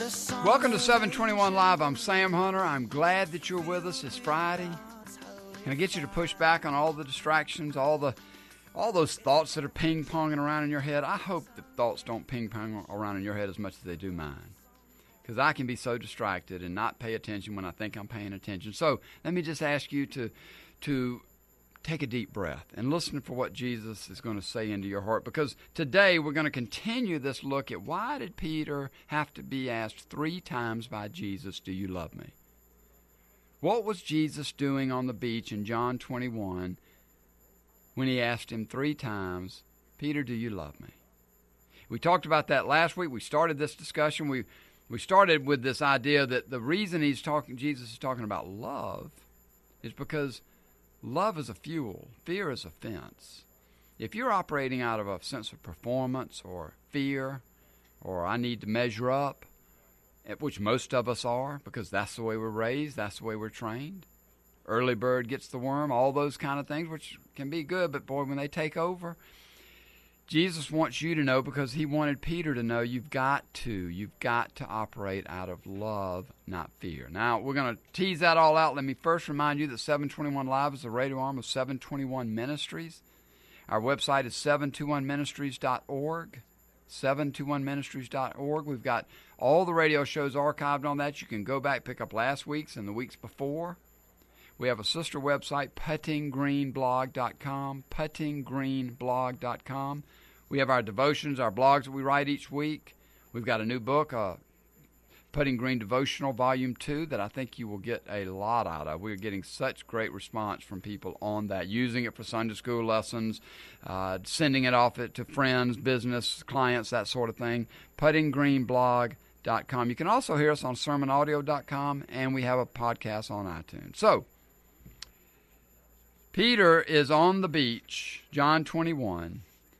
Welcome to 721 Live. I'm Sam Hunter. I'm glad that you're with us. It's Friday. Can I get you to push back on all the distractions, all those thoughts that are ping-ponging around in your head? I hope the thoughts don't ping-pong around in your head as much as they do mine, because I can be so distracted and not pay attention when I think I'm paying attention. So let me just ask you to take a deep breath and listen for what Jesus is going to say into your heart, because today we're going to continue this look at why did Peter have to be asked 3 times by Jesus, do you love me? What was Jesus doing on the beach in John 21 when he asked him 3 times, Peter, do you love me? We talked about that last week. We started this discussion. We started with this idea that the reason Jesus is talking about love is because love is a fuel. Fear is a fence. If you're operating out of a sense of performance or fear or I need to measure up, which most of us are because that's the way we're raised, that's the way we're trained. Early bird gets the worm, all those kind of things, which can be good, but boy, when they take over, Jesus wants you to know, because he wanted Peter to know, you've got to operate out of love, not fear. Now, we're going to tease that all out. Let me first remind you that 721 Live is the radio arm of 721 Ministries. Our website is 721ministries.org, 721ministries.org. We've got all the radio shows archived on that. You can go back, pick up last week's and the weeks before. We have a sister website, puttinggreenblog.com, puttinggreenblog.com. We have our devotions, our blogs that we write each week. We've got a new book, Putting Green Devotional Volume 2, that I think you will get a lot out of. We're getting such great response from people on that, using it for Sunday school lessons, sending it off to friends, business, clients, that sort of thing. puttinggreenblog.com. You can also hear us on sermonaudio.com, and we have a podcast on iTunes. So, Peter is on the beach, John 21,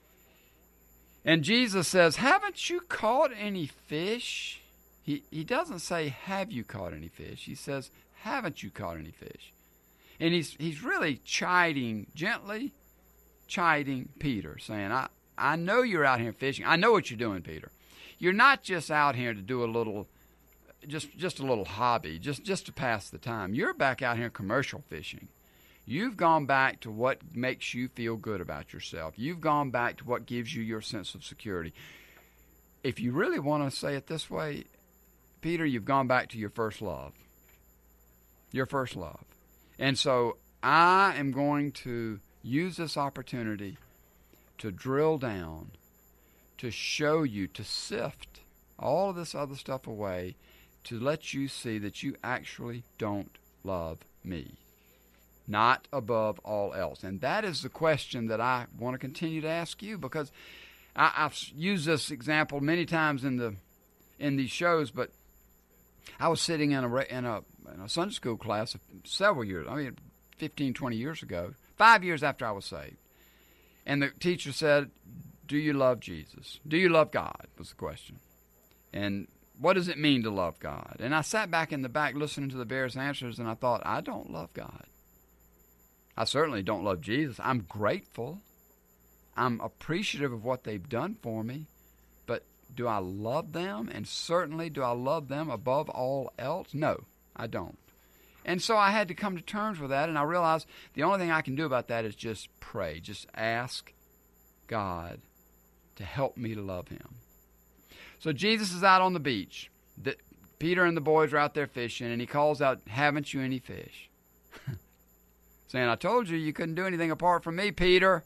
and Jesus says, haven't you caught any fish? He doesn't say, have you caught any fish? He says, haven't you caught any fish? And he's really gently chiding Peter, saying, I know you're out here fishing. I know what you're doing, Peter. You're not just out here to do a little, just a little hobby, just to pass the time. You're back out here commercial fishing. You've gone back to what makes you feel good about yourself. You've gone back to what gives you your sense of security. If you really want to say it this way, Peter, you've gone back to your first love. Your first love. And so I am going to use this opportunity to drill down, to show you, to sift all of this other stuff away, to let you see that you actually don't love me. Not above all else. And that is the question that I want to continue to ask you, because I've used this example many times in these shows, but I was sitting in a Sunday school class several years, 15, 20 years ago, 5 years after I was saved. And the teacher said, do you love Jesus? Do you love God, was the question. And what does it mean to love God? And I sat back in the back listening to the various answers, and I thought, I don't love God. I certainly don't love Jesus. I'm grateful. I'm appreciative of what they've done for me. But do I love them? And certainly, do I love them above all else? No, I don't. And so I had to come to terms with that, and I realized the only thing I can do about that is just pray. Just ask God to help me to love him. So Jesus is out on the beach. Peter and the boys are out there fishing, and he calls out, haven't you any fish? Saying, I told you couldn't do anything apart from me, Peter.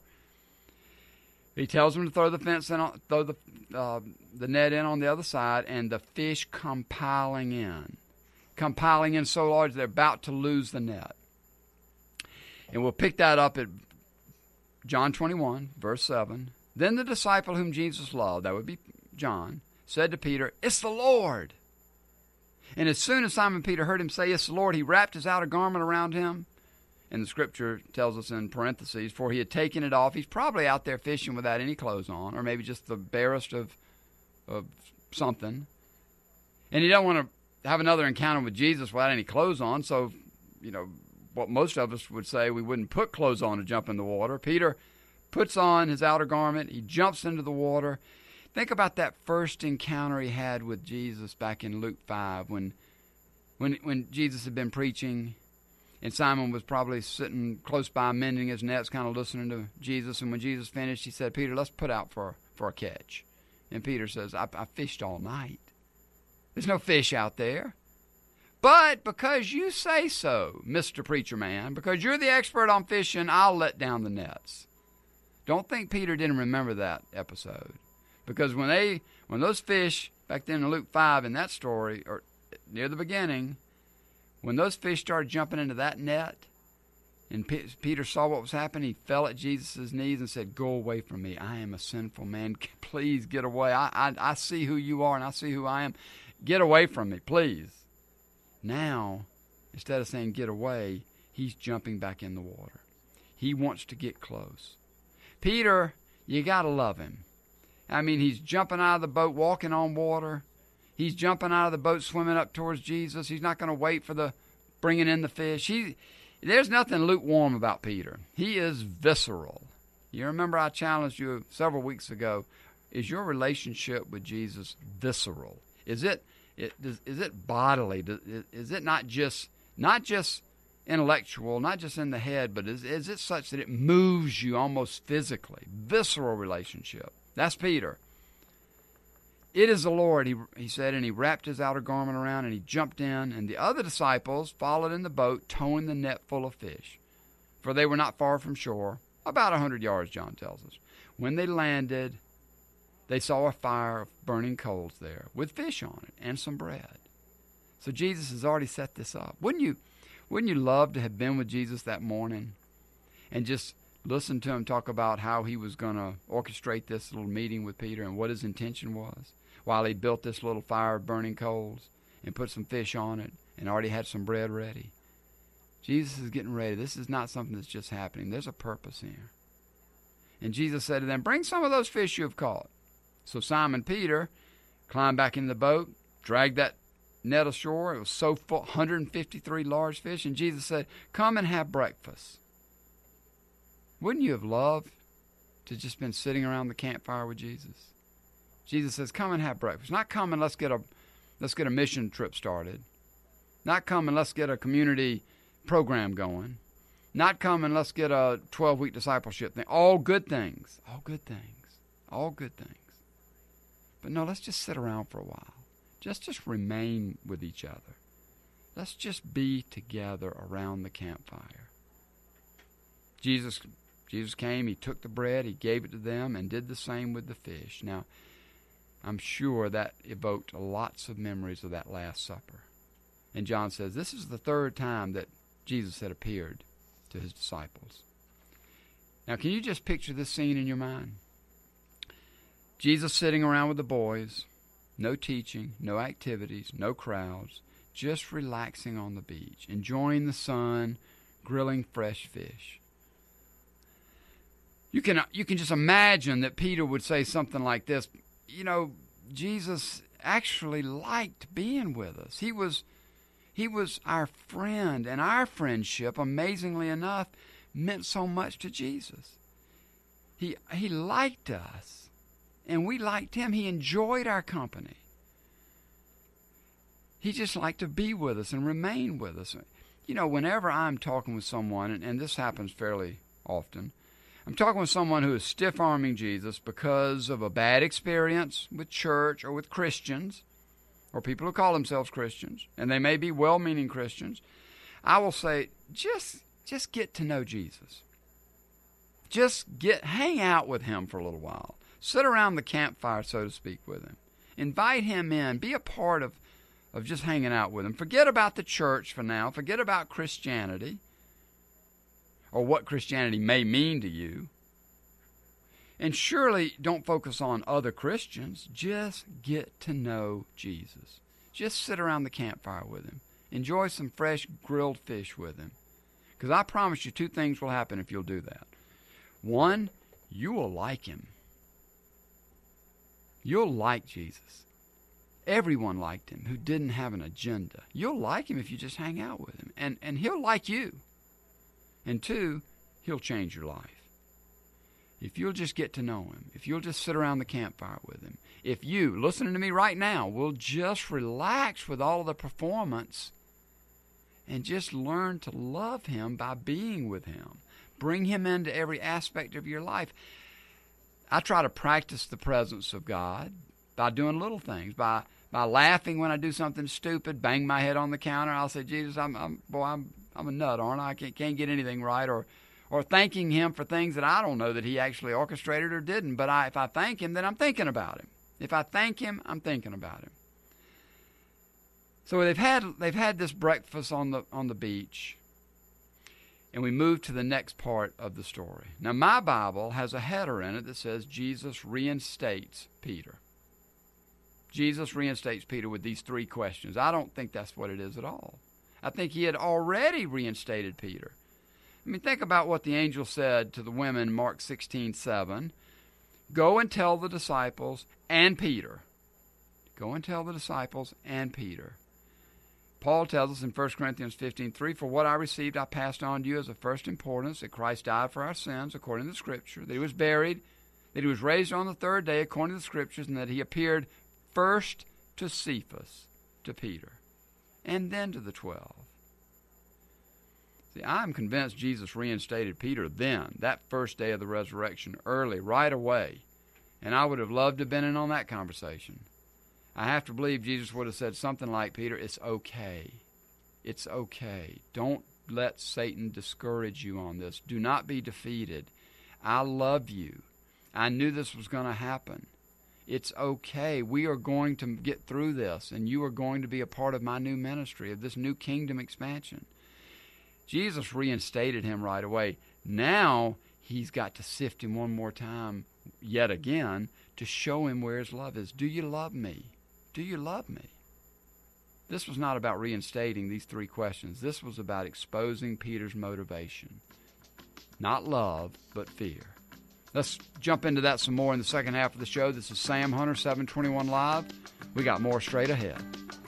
He tells them to throw the fence in, throw the net in on the other side, and the fish come piling in so large they're about to lose the net. And we'll pick that up at John 21, verse 7. Then the disciple whom Jesus loved, that would be John, said to Peter, it's the Lord. And as soon as Simon Peter heard him say, it's the Lord, he wrapped his outer garment around him. And the scripture tells us in parentheses, for he had taken it off. He's probably out there fishing without any clothes on, or maybe just the barest of something. And he don't want to have another encounter with Jesus without any clothes on. So, what most of us would say, we wouldn't put clothes on to jump in the water. Peter puts on his outer garment. He jumps into the water. Think about that first encounter he had with Jesus back in Luke 5 when Jesus had been preaching and Simon was probably sitting close by mending his nets, kind of listening to Jesus. And when Jesus finished, he said, Peter, let's put out for a catch. And Peter says, I fished all night. There's no fish out there. But because you say so, Mr. Preacher Man, because you're the expert on fishing, I'll let down the nets. Don't think Peter didn't remember that episode. Because when those fish, back then in Luke 5 in that story, or near the beginning, when those fish started jumping into that net, and Peter saw what was happening, he fell at Jesus' knees and said, go away from me. I am a sinful man. Please get away. I see who you are and I see who I am. Get away from me, please. Now, instead of saying get away, he's jumping back in the water. He wants to get close. Peter, you got to love him. I mean, he's jumping out of the boat, walking on water. He's jumping out of the boat, swimming up towards Jesus. He's not going to wait for the bringing in the fish. There's nothing lukewarm about Peter. He is visceral. You remember I challenged you several weeks ago, is your relationship with Jesus visceral? Is it bodily? Is it not just intellectual, not just in the head, but is it such that it moves you almost physically? Visceral relationship. That's Peter. It is the Lord, he said, and he wrapped his outer garment around and he jumped in, and the other disciples followed in the boat, towing the net full of fish. For they were not far from shore, about 100 yards, John tells us. When they landed, they saw a fire of burning coals there, with fish on it and some bread. So Jesus has already set this up. Wouldn't you love to have been with Jesus that morning and just listen to him talk about how he was going to orchestrate this little meeting with Peter and what his intention was while he built this little fire of burning coals and put some fish on it and already had some bread ready? Jesus is getting ready. This is not something that's just happening. There's a purpose here. And Jesus said to them, bring some of those fish you have caught. So Simon Peter climbed back in the boat, dragged that net ashore. It was so full, 153 large fish. And Jesus said, come and have breakfast. Wouldn't you have loved to just been sitting around the campfire with Jesus? Jesus says, come and have breakfast. Not come and let's get a mission trip started. Not come and let's get a community program going. Not come and let's get a 12-week discipleship thing. All good things. All good things. All good things. But no, let's just sit around for a while. Just remain with each other. Let's just be together around the campfire. Jesus came, he took the bread, he gave it to them, and did the same with the fish. Now, I'm sure that evoked lots of memories of that Last Supper. And John says this is the third time that Jesus had appeared to his disciples. Now, can you just picture this scene in your mind? Jesus sitting around with the boys, no teaching, no activities, no crowds, just relaxing on the beach, enjoying the sun, grilling fresh fish. You can just imagine that Peter would say something like this. You know, Jesus actually liked being with us. He was our friend, and our friendship, amazingly enough, meant so much to Jesus. He liked us, and we liked him. He enjoyed our company. He just liked to be with us and remain with us. You know, whenever I'm talking with someone, and this happens fairly often, I'm talking with someone who is stiff-arming Jesus because of a bad experience with church or with Christians, or people who call themselves Christians, and they may be well-meaning Christians. I will say, just get to know Jesus. Just hang out with him for a little while. Sit around the campfire, so to speak, with him. Invite him in. Be a part of just hanging out with him. Forget about the church for now. Forget about Christianity, or what Christianity may mean to you. And surely don't focus on other Christians. Just get to know Jesus. Just sit around the campfire with him. Enjoy some fresh grilled fish with him. Because I promise you 2 things will happen if you'll do that. 1, you will like him. You'll like Jesus. Everyone liked him who didn't have an agenda. You'll like him if you just hang out with him. And he'll like you. And 2, he'll change your life. If you'll just get to know him, if you'll just sit around the campfire with him, if you, listening to me right now, will just relax with all of the performance and just learn to love him by being with him. Bring him into every aspect of your life. I try to practice the presence of God by doing little things, by laughing when I do something stupid, bang my head on the counter. I'll say, Jesus, I'm a nut, aren't I? I can't get anything right. Or thanking him for things that I don't know that he actually orchestrated or didn't. But if I thank him, then I'm thinking about him. If I thank him, I'm thinking about him. So they've had this breakfast on the beach, and we move to the next part of the story. Now, my Bible has a header in it that says Jesus reinstates Peter. Jesus reinstates Peter with these 3 questions. I don't think that's what it is at all. I think he had already reinstated Peter. I mean, think about what the angel said to the women in Mark 16:7. Go and tell the disciples and Peter. Go and tell the disciples and Peter. Paul tells us in 1 Corinthians 15:3, for what I received I passed on to you as of first importance, that Christ died for our sins according to the Scripture, that he was buried, that he was raised on the 3rd day according to the Scriptures, and that he appeared first to Cephas, to Peter, and then to the 12. See, I'm convinced Jesus reinstated Peter then, that first day of the resurrection, early, right away. And I would have loved to have been in on that conversation. I have to believe Jesus would have said something like, Peter, it's okay. It's okay. Don't let Satan discourage you on this. Do not be defeated. I love you. I knew this was going to happen. It's okay. We are going to get through this, and you are going to be a part of my new ministry, of this new kingdom expansion. Jesus reinstated him right away. Now he's got to sift him one more time, yet again, to show him where his love is. Do you love me? Do you love me? This was not about reinstating these 3 questions. This was about exposing Peter's motivation. Not love, but fear. Let's jump into that some more in the second half of the show. This is Sam Hunter, 721 Live. We got more straight ahead.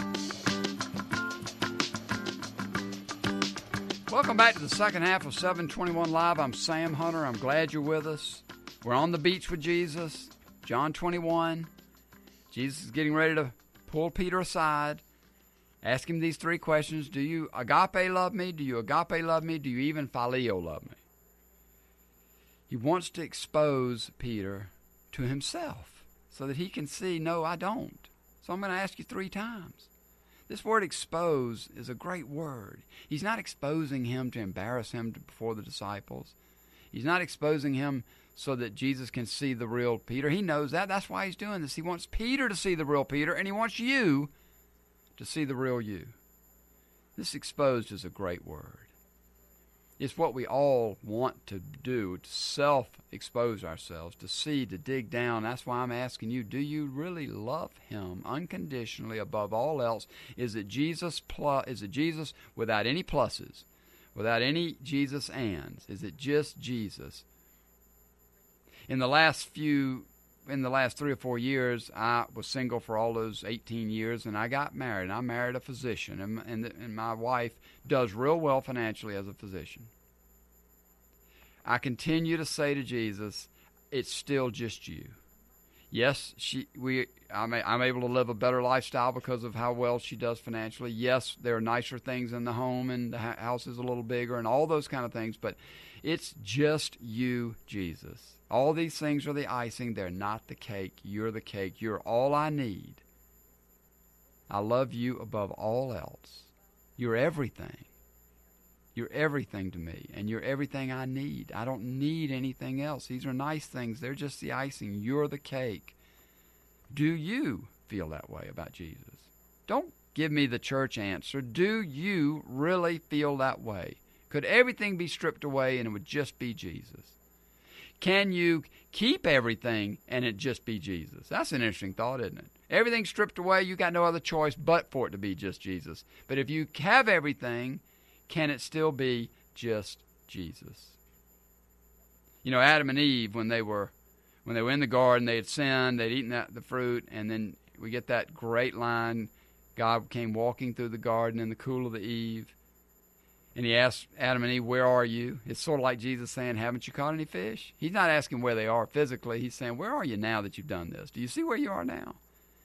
Welcome back to the second half of 721 Live. I'm Sam Hunter. I'm glad you're with us. We're on the beach with Jesus. John 21. Jesus is getting ready to pull Peter aside. Ask him these 3 questions. Do you agape love me? Do you agape love me? Do you even phileo love me? He wants to expose Peter to himself so that he can see, no, I don't. So I'm going to ask you 3 times. This word expose is a great word. He's not exposing him to embarrass him before the disciples. He's not exposing him so that Jesus can see the real Peter. He knows that. That's why he's doing this. He wants Peter to see the real Peter, and he wants you to see the real you. This exposed is a great word. It's what we all want to do, to self-expose ourselves, to see, to dig down. That's why I'm asking you, do you really love him unconditionally above all else? Is it Jesus without any pluses, without any Jesus ands? Is it just Jesus? In the last 3 or 4 years, I was single for all those 18 years, and I got married. I married a physician, and my wife does real well financially as a physician. I continue to say to Jesus, it's still just you. Yes, I'm able to live a better lifestyle because of how well she does financially. Yes, there are nicer things in the home, and the house is a little bigger, and all those kind of things, but it's just you, Jesus. All these things are the icing. They're not the cake. You're the cake. You're all I need. I love you above all else. You're everything. You're everything to me, and you're everything I need. I don't need anything else. These are nice things. They're just the icing. You're the cake. Do you feel that way about Jesus? Don't give me the church answer. Do you really feel that way? Could everything be stripped away and it would just be Jesus? Can you keep everything and it just be Jesus? That's an interesting thought, isn't it? Everything stripped away, you got no other choice but for it to be just Jesus. But if you have everything, can it still be just Jesus? You know, Adam and Eve, when they were in the garden, they had sinned, they'd eaten the fruit, and then we get that great line, God came walking through the garden in the cool of the eve, And he asked Adam and Eve, where are you? It's sort of like Jesus saying, haven't you caught any fish? He's not asking where they are physically. He's saying, where are you now that you've done this? Do you see where you are now?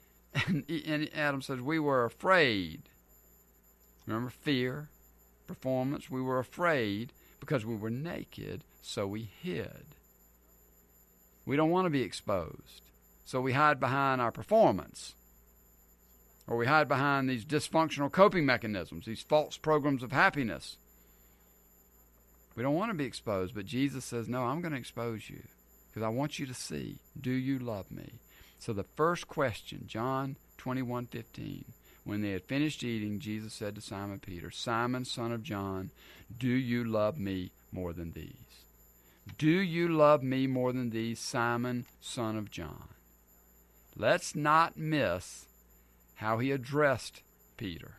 And Adam says, we were afraid. Remember, fear, performance. We were afraid because we were naked, so we hid. We don't want to be exposed, so we hide behind our performance. Or we hide behind these dysfunctional coping mechanisms, these false programs of happiness. We don't want to be exposed, but Jesus says, no, I'm going to expose you because I want you to see, do you love me? So the first question, John 21:15, when they had finished eating, Jesus said to Simon Peter, Simon, son of John, do you love me more than these? Do you love me more than these, Simon, son of John? Let's not miss how he addressed Peter.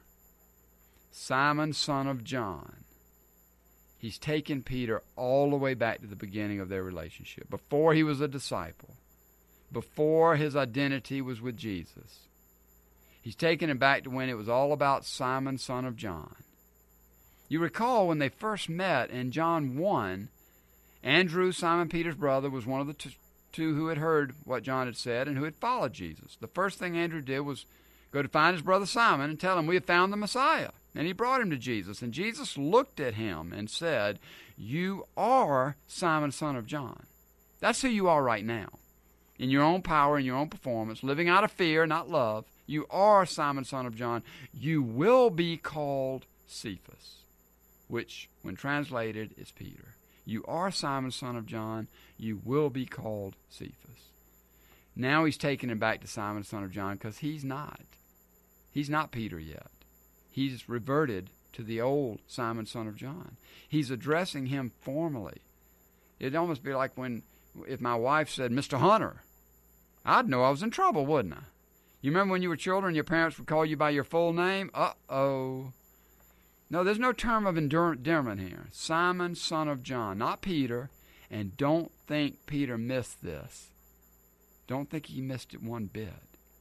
Simon, son of John. He's taken Peter all the way back to the beginning of their relationship, before he was a disciple, before his identity was with Jesus. He's taken him back to when it was all about Simon, son of John. You recall when they first met in John 1, Andrew, Simon Peter's brother, was one of the two who had heard what John had said and who had followed Jesus. The first thing Andrew did was go to find his brother Simon and tell him, we have found the Messiah. And he brought him to Jesus. And Jesus looked at him and said, you are Simon, son of John. That's who you are right now. In your own power, in your own performance, living out of fear, not love. You are Simon, son of John. You will be called Cephas, which, when translated, is Peter. You are Simon, son of John. You will be called Cephas. Now he's taking him back to Simon, son of John, because he's not. He's not Peter yet. He's reverted to the old Simon, son of John. He's addressing him formally. It'd almost be like if my wife said, Mr. Hunter, I'd know I was in trouble, wouldn't I? You remember when you were children, your parents would call you by your full name? Uh-oh. No, there's no term of endearment here. Simon, son of John, not Peter. And don't think Peter missed this. Don't think he missed it one bit.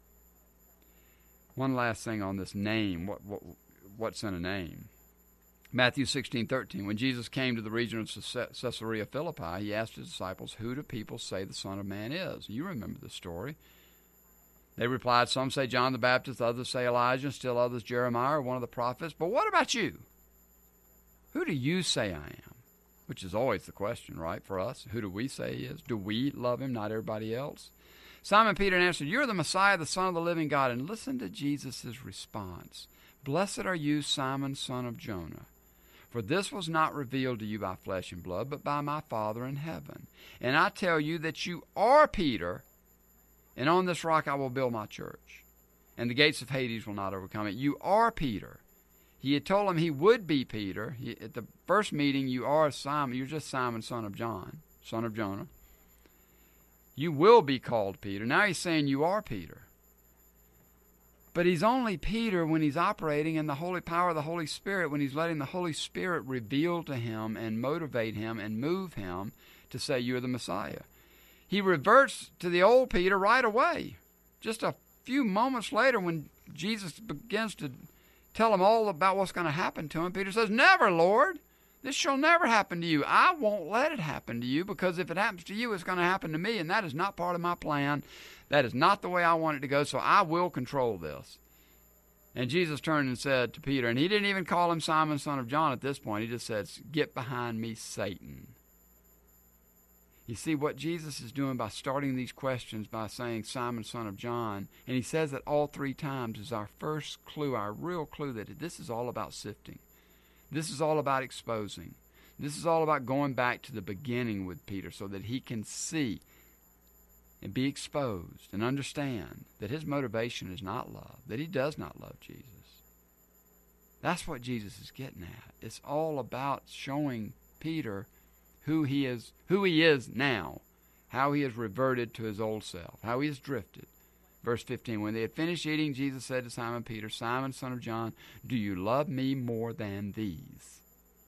One last thing on this name. What's in a name? Matthew 16:13. When Jesus came to the region of Caesarea Philippi, he asked his disciples, who do people say the Son of Man is? You remember the story. They replied, some say John the Baptist, others say Elijah, and still others Jeremiah or one of the prophets. But what about you? Who do you say I am? Which is always the question, right, for us. Who do we say he is? Do we love him, not everybody else? Simon Peter answered, you're the Messiah, the Son of the living God. And listen to Jesus' response. Blessed are you, Simon, son of Jonah. For this was not revealed to you by flesh and blood, but by my Father in heaven. And I tell you that you are Peter, and on this rock I will build my church, and the gates of Hades will not overcome it. You are Peter. He had told him he would be Peter. At the first meeting, you are Simon. You're just Simon, son of John, son of Jonah. You will be called Peter. Now he's saying you are Peter. But he's only Peter when he's operating in the holy power of the Holy Spirit, when he's letting the Holy Spirit reveal to him and motivate him and move him to say you're the Messiah. He reverts to the old Peter right away. Just a few moments later, when Jesus begins to tell him all about what's going to happen to him, Peter says, never, Lord. This shall never happen to you. I won't let it happen to you, because if it happens to you, it's going to happen to me, and that is not part of my plan. That is not the way I want it to go, so I will control this. And Jesus turned and said to Peter, and he didn't even call him Simon, son of John at this point. He just said, get behind me, Satan. You see what Jesus is doing by starting these questions by saying Simon, son of John, and he says it all three times, is our first clue, our real clue that this is all about sifting. This is all about exposing. This is all about going back to the beginning with Peter so that he can see and be exposed and understand that his motivation is not love, that he does not love Jesus. That's what Jesus is getting at. It's all about showing Peter who he is now, how he has reverted to his old self, how he has drifted. Verse 15, when they had finished eating, Jesus said to Simon Peter, Simon, son of John, do you love me more than these?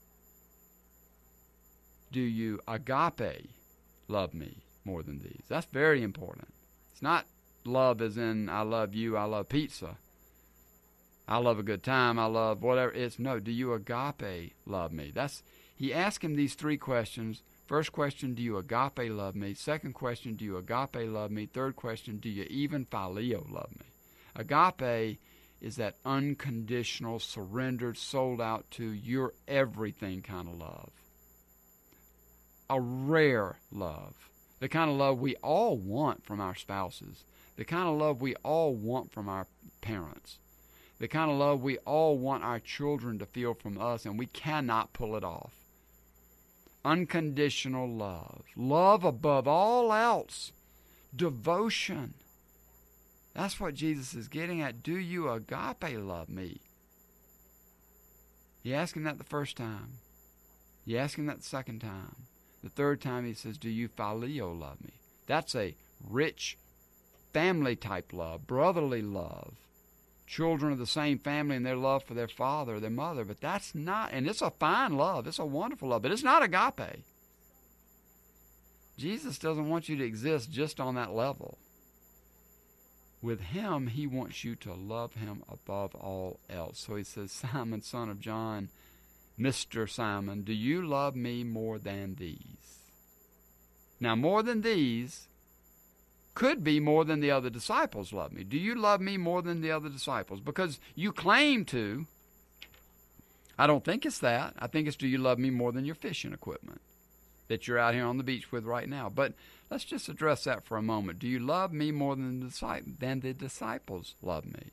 Do you, agape, love me more than these? That's very important. It's not love as in I love you, I love pizza. I love a good time, I love whatever. It's no, do you agape love me? He asked him these three questions. First question, do you agape love me? Second question, do you agape love me? Third question, do you even phileo love me? Agape is that unconditional, surrendered, sold out to your everything kind of love. A rare love. The kind of love we all want from our spouses. The kind of love we all want from our parents. The kind of love we all want our children to feel from us, and we cannot pull it off. Unconditional love. Love above all else. Devotion. That's what Jesus is getting at. Do you agape love me? He asked him that the first time. He asked him that the second time. The third time he says, do you phileo love me? That's a rich family type love, brotherly love. Children of the same family and their love for their father or their mother. But that's not, and it's a fine love. It's a wonderful love, but it's not agape. Jesus doesn't want you to exist just on that level. With him, he wants you to love him above all else. So he says, Simon, son of John, Mr. Simon, do you love me more than these? Now, more than these could be more than the other disciples love me. Do you love me more than the other disciples? Because you claim to. I don't think it's that. I think it's, do you love me more than your fishing equipment that you're out here on the beach with right now? But let's just address that for a moment. Do you love me more than the disciples love me?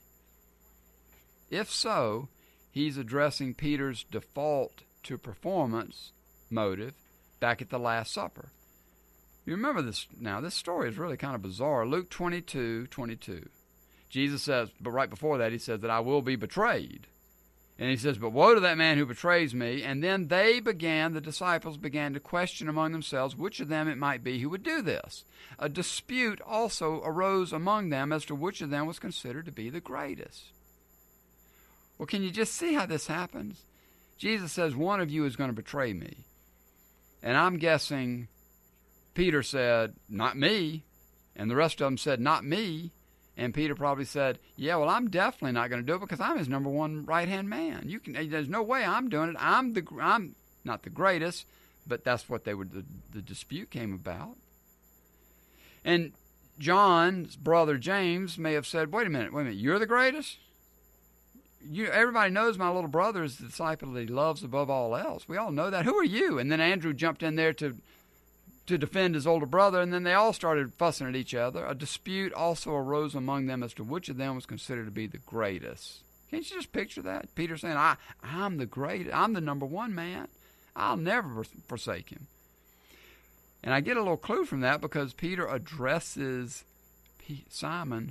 If so, he's addressing Peter's default to performance motive back at the Last Supper. You remember this now. This story is really kind of bizarre. Luke 22:22. Jesus says, but right before that, he says that I will be betrayed. And he says, but woe to that man who betrays me. And then the disciples began to question among themselves which of them it might be who would do this. A dispute also arose among them as to which of them was considered to be the greatest. Well, can you just see how this happens? Jesus says, one of you is going to betray me. And I'm guessing Peter said, not me. And the rest of them said, not me. And Peter probably said, yeah, well, I'm definitely not going to do it because I'm his number one right-hand man. There's no way I'm doing it. I'm not the greatest, but that's what the dispute came about. And John's brother James may have said, wait a minute, you're the greatest? Everybody knows my little brother is the disciple that he loves above all else. We all know that. Who are you? And then Andrew jumped in there to defend his older brother, and then they all started fussing at each other. A dispute also arose among them as to which of them was considered to be the greatest. Can't you just picture that? Peter saying, I'm the greatest. I'm the number one man. I'll never forsake him. And I get a little clue from that because Peter addresses Simon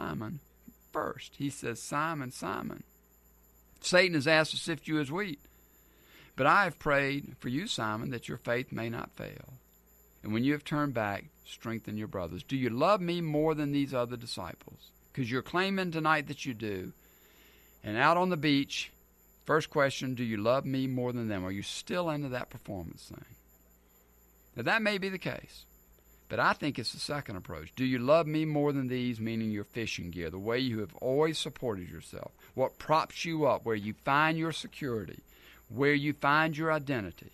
first. He says, Simon, Simon, Satan has asked to sift you as wheat. But I have prayed for you, Simon, that your faith may not fail. And when you have turned back, strengthen your brothers. Do you love me more than these other disciples? Because you're claiming tonight that you do. And out on the beach, first question, do you love me more than them? Are you still into that performance thing? Now, that may be the case. But I think it's the second approach. Do you love me more than these, meaning your fishing gear, the way you have always supported yourself, what props you up, where you find your security, where you find your identity?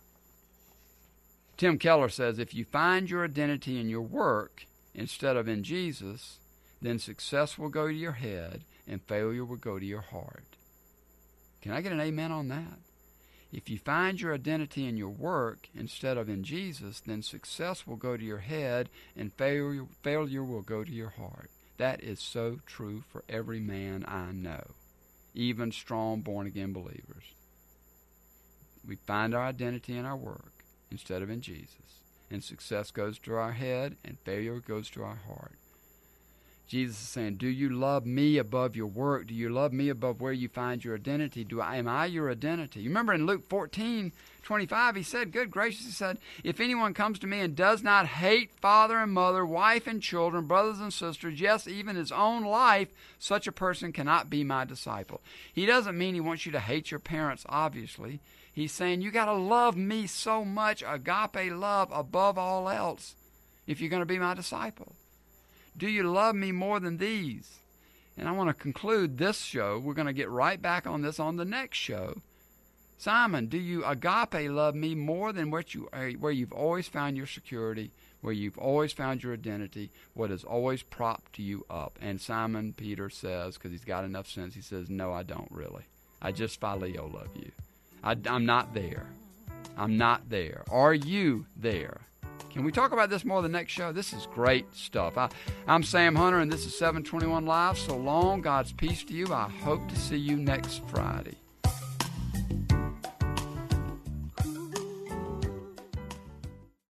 Tim Keller says, if you find your identity in your work instead of in Jesus, then success will go to your head and failure will go to your heart. Can I get an amen on that? If you find your identity in your work instead of in Jesus, then success will go to your head and failure will go to your heart. That is so true for every man I know, even strong born-again believers. We find our identity in our work instead of in Jesus. And success goes to our head and failure goes to our heart. Jesus is saying, do you love me above your work? Do you love me above where you find your identity? Am I your identity? You remember in Luke 14:25, he said, good gracious, he said, if anyone comes to me and does not hate father and mother, wife and children, brothers and sisters, yes, even his own life, such a person cannot be my disciple. He doesn't mean he wants you to hate your parents, obviously. He's saying you got to love me so much, agape love above all else, if you're going to be my disciple. Do you love me more than these? And I want to conclude this show. We're going to get right back on this on the next show. Simon, do you agape love me more than where you've always found your security, where you've always found your identity, what has always propped you up? And Simon Peter says, because he's got enough sense, he says, no, I don't really. I just phileo love you. I'm not there. I'm not there. Are you there? Can we talk about this more the next show? This is great stuff. I'm Sam Hunter, and this is 721 Live. So long. God's peace to you. I hope to see you next Friday.